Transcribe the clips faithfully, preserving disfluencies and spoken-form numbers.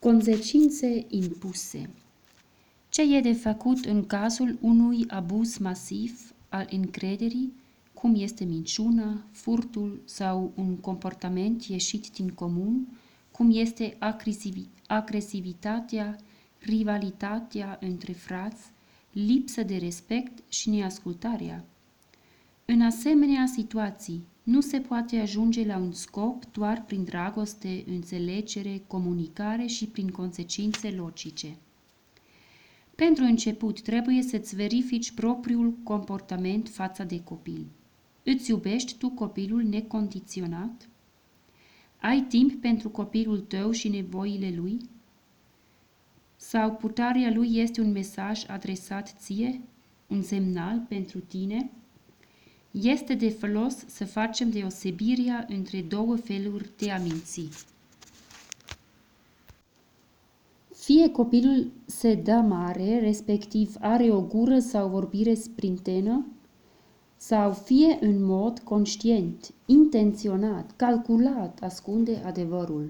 Consecințe impuse. Ce e de făcut în cazul unui abuz masiv al încrederii, cum este minciuna, furtul sau un comportament ieșit din comun, cum este agresivitatea, rivalitatea între frați, lipsă de respect și neascultarea? În asemenea situații, nu se poate ajunge la un scop doar prin dragoste, înțelegere, comunicare și prin consecințe logice. Pentru început, trebuie să-ți verifici propriul comportament față de copil. Îți iubești tu copilul necondiționat? Ai timp pentru copilul tău și nevoile lui? Sau purtarea lui este un mesaj adresat ție, un semnal pentru tine? Este de folos să facem deosebirea între două feluri de a minți. Fie copilul se dă mare, respectiv are o gură sau vorbire sprintenă, sau fie în mod conștient, intenționat, calculat, ascunde adevărul.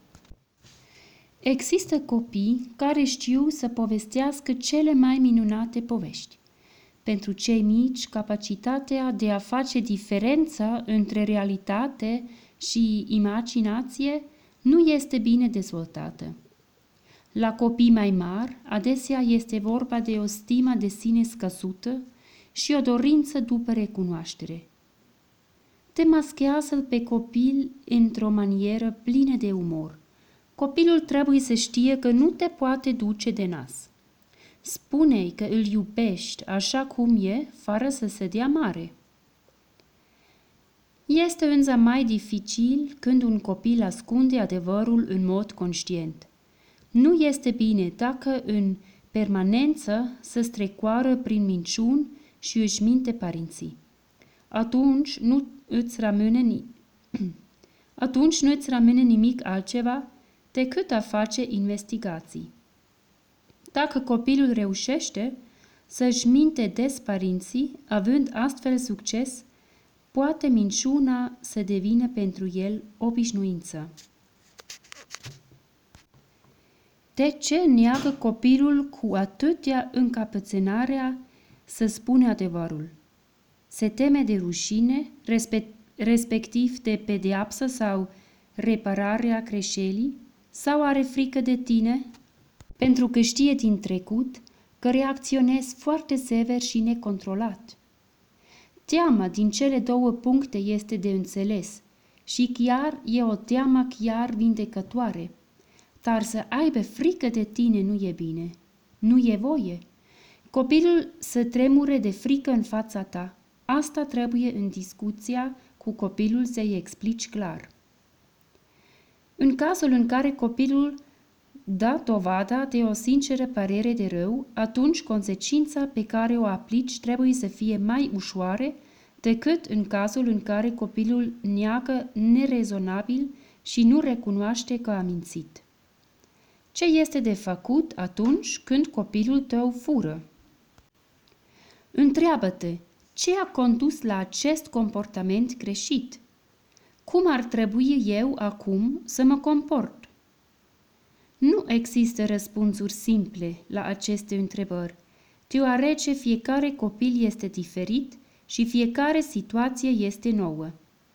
Există copii care știu să povestească cele mai minunate povești. Pentru cei mici, capacitatea de a face diferența între realitate și imaginație nu este bine dezvoltată. La copii mai mari, adesea este vorba de o stimă de sine scăzută și o dorință după recunoaștere. Demaschează-l pe copil într-o manieră plină de umor. Copilul trebuie să știe că nu te poate duce de nas. Spune-i că îl iubești așa cum e, fără să se dea mare. Este însă mai dificil când un copil ascunde adevărul în mod conștient. Nu este bine dacă în permanență se strecoară prin minciuni și își minte părinții. Atunci nu îți rămâne, ni- Atunci nu îți rămâne nimic altceva decât a face investigații. Dacă copilul reușește să-și minte des părinții, având astfel succes, poate minciuna să devină pentru el obișnuință. De ce neagă copilul cu atâtea încăpățânarea să spune adevărul? Se teme de rușine, respectiv de pedeapsă sau repararea greșelii? Sau are frică de tine? Pentru că știe din trecut că reacționezi foarte sever și necontrolat. Teama din cele două puncte este de înțeles și chiar e o teamă chiar vindecătoare. Dar să aibă frică de tine nu e bine, nu e voie. Copilul să tremure de frică în fața ta. Asta trebuie în discuția cu copilul să-i explici clar. În cazul în care copilul dă dovada de o sinceră părere de rău, atunci consecința pe care o aplici trebuie să fie mai ușoare decât în cazul în care copilul neagă nerezonabil și nu recunoaște că a mințit. Ce este de făcut atunci când copilul tău fură? Întreabă-te, ce a condus la acest comportament greșit? Cum ar trebui eu acum să mă comport? Nu există răspunsuri simple la aceste întrebări, deoarece fiecare copil este diferit și fiecare situație este nouă.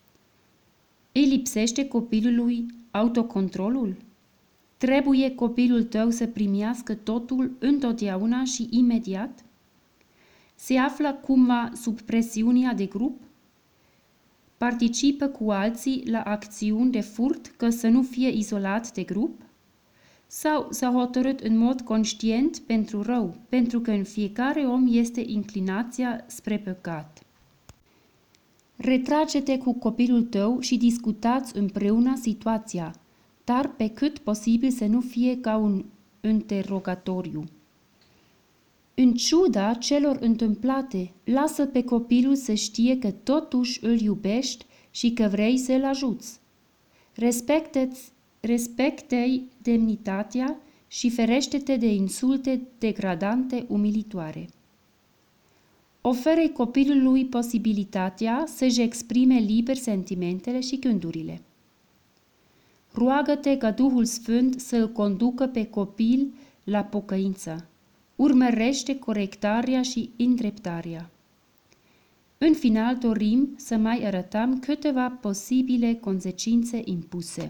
Îi lipsește copilului autocontrolul? Trebuie copilul tău să primească totul întotdeauna și imediat? Se află cumva sub presiunea de grup? Participă cu alții la acțiuni de furt ca să nu fie izolat de grup? Sau s-a hotărât în mod conștient pentru rău, pentru că în fiecare om este inclinația spre păcat? Retrage-te cu copilul tău și discutați împreună situația, dar pe cât posibil să nu fie ca un interogatoriu. În ciuda celor întâmplate, lasă pe copilul să știe că totuși îl iubești și că vrei să-l ajuți. Respectă-i demnitatea și ferește-te de insulte degradante, umilitoare. Oferă copilului posibilitatea să-și exprime liber sentimentele și gândurile. roagă-te ca Duhul Sfânt să-l conducă pe copil la pocăință. Urmărește corectarea și îndreptarea. În final dorim să mai arătăm câteva posibile consecințe impuse.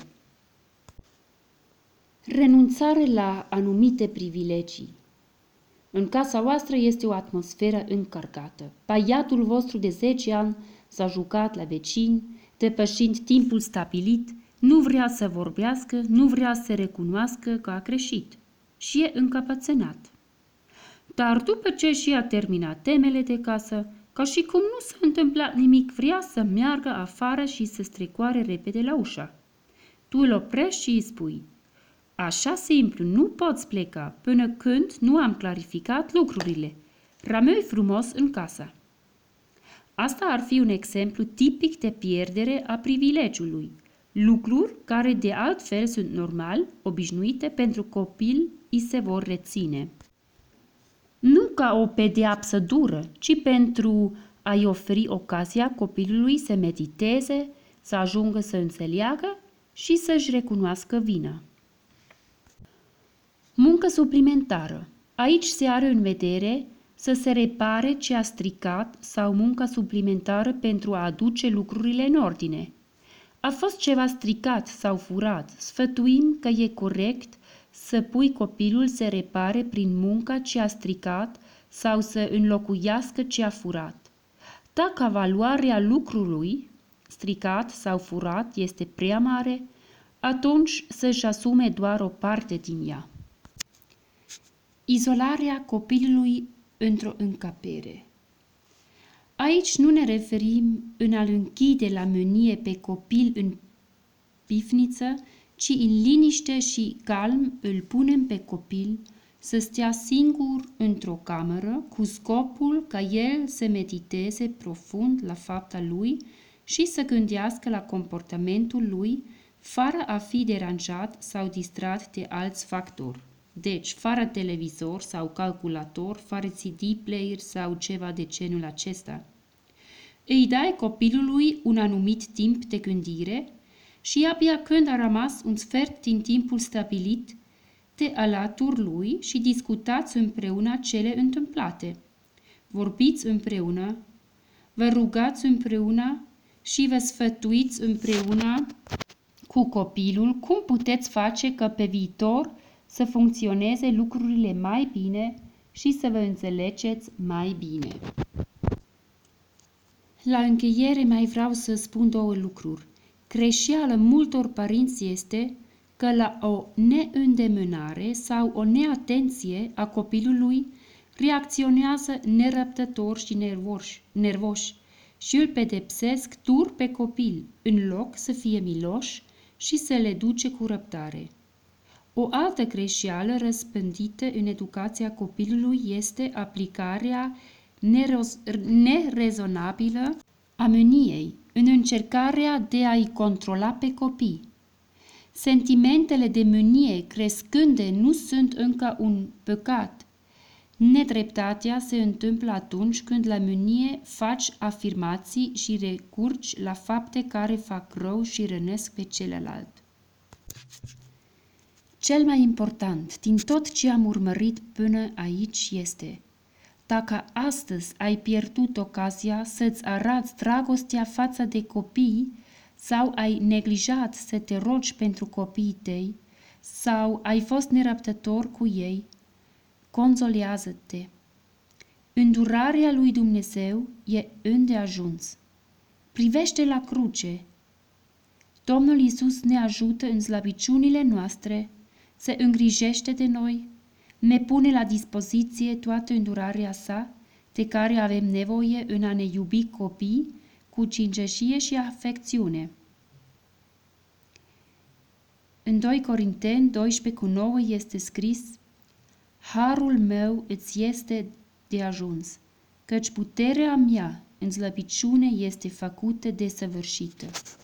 Renunțare la anumite privilegii. În casa voastră este o atmosferă încărcată. Băiatul vostru de zece ani s-a jucat la vecini, depășind timpul stabilit, nu vrea să vorbească, nu vrea să recunoască că a greșit și e încăpățânat. Dar după ce și-a terminat temele de casă, ca și cum nu s-a întâmplat nimic, vrea să meargă afară și să strecoare repede la ușă. Tu îl oprești și îi spui: așa simplu, nu poți pleca până când nu am clarificat lucrurile. Rămâi frumos în casă. Asta ar fi un exemplu tipic de pierdere a privilegiului. Lucruri care de altfel sunt normal, obișnuite pentru copil, îi se vor reține. Nu ca o pedeapsă dură, ci pentru a-i oferi ocazia copilului să mediteze, să ajungă să înțeleagă și să-și recunoască vina. Muncă suplimentară. Aici se are în vedere să se repare ce a stricat sau munca suplimentară pentru a aduce lucrurile în ordine. A fost ceva stricat sau furat, sfătuim că e corect să pui copilul să repare prin munca ce a stricat sau să înlocuiască ce a furat. Dacă valoarea lucrului stricat sau furat este prea mare, atunci să-și asume doar o parte din ea. Izolarea copilului într-o încăpere. Aici nu ne referim în a-l închide la mânie pe copil în pivniță, ci în liniște și calm îl punem pe copil să stea singur într-o cameră cu scopul ca el să mediteze profund la fapta lui și să gândească la comportamentul lui fără a fi deranjat sau distrat de alți factori. Deci, fără televizor sau calculator, fără C D player sau ceva de genul acesta. Îi dai copilului un anumit timp de gândire și abia când a rămas un sfert din timpul stabilit, te alături lui și discutați împreună cele întâmplate. Vorbiți împreună, vă rugați împreună și vă sfătuiți împreună cu copilul cum puteți face ca pe viitor să funcționeze lucrurile mai bine și să vă înțelegeți mai bine. La încheiere mai vreau să spun două lucruri. Greșeala multor părinți este că la o neîndemânare sau o neatenție a copilului reacționează nerăbdător și nervoși, nervoși și îl pedepsesc dur pe copil, în loc să fie miloși și să le duce cu răbdare. O altă greșeală răspândită în educația copilului este aplicarea nerezonabilă a mâniei în încercarea de a-i controla pe copii. Sentimentele de mânie crescânde nu sunt încă un păcat. Nedreptatea se întâmplă atunci când la mânie faci afirmații și recurgi la fapte care fac rău și rănesc pe celălalt. Cel mai important din tot ce am urmărit până aici este: dacă astăzi ai pierdut ocazia să-ți arăți dragostea față de copii sau ai neglijat să te rogi pentru copiii tăi sau ai fost nerăbdător cu ei, consolează-te. Îndurarea lui Dumnezeu e îndeajuns. Privește la cruce. Domnul Iisus ne ajută în slăbiciunile noastre, se îngrijește de noi, ne pune la dispoziție toată îndurarea sa de care avem nevoie în a ne iubi copii cu cingeșie și afecțiune. În doi Corinteni doisprezece cu nouă este scris: harul meu îți este de ajuns, căci puterea mea în slăbiciune este făcută desăvârșită.